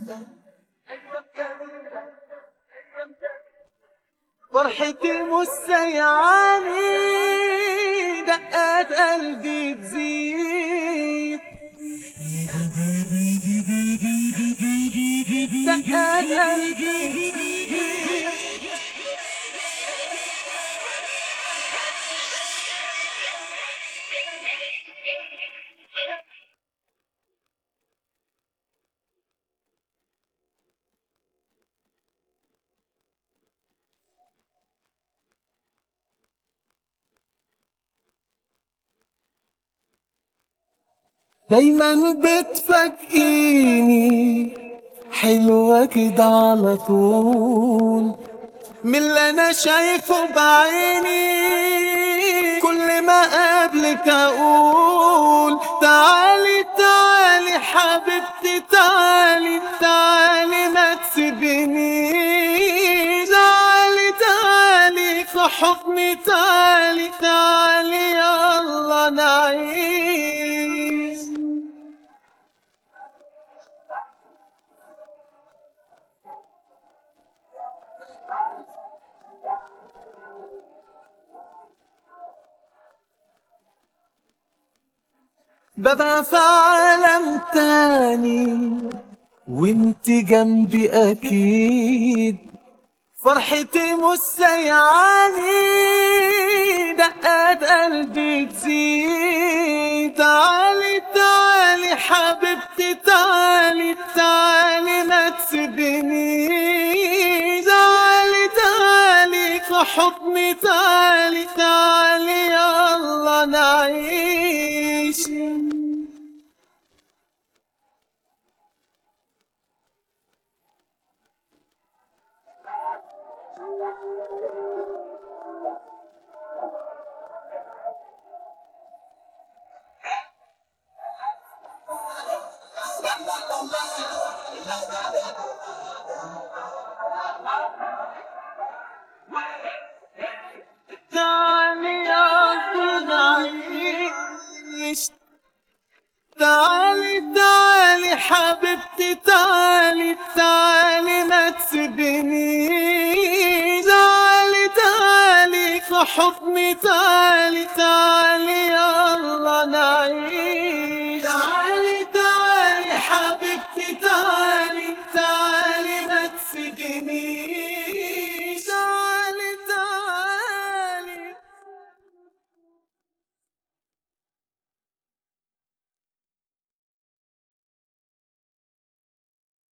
فرحتي مش سيعاني، دقات قلبي تزيد، دقات قلبي تزيد. دايما بتفاجئيني حلوة كده على طول، من اللي انا شايفه بعيني كل ما قابلك اقول تعالي تعالي حبيبتي، تعالي تعالي ما تسيبينيش، تعالي تعالي في حضني، تعالي تعالي يلا نعيش. ببقى في عالم تاني وانت جنبي اكيد، فرحتي مش سيعاني، دقات قلبي تزيد، تعالي تعالي حبيبتي، تعالي تعالي ما تسيبينيش، تعالي تعالي في حضني، تعالي تعالي يلا نعيش. تعالي يلا نعيش، تعالي تعالي حبيبتي، تعالي تعالي ما تسيبينيش، تعالي تعالي في حضني، تعالي تعالي يا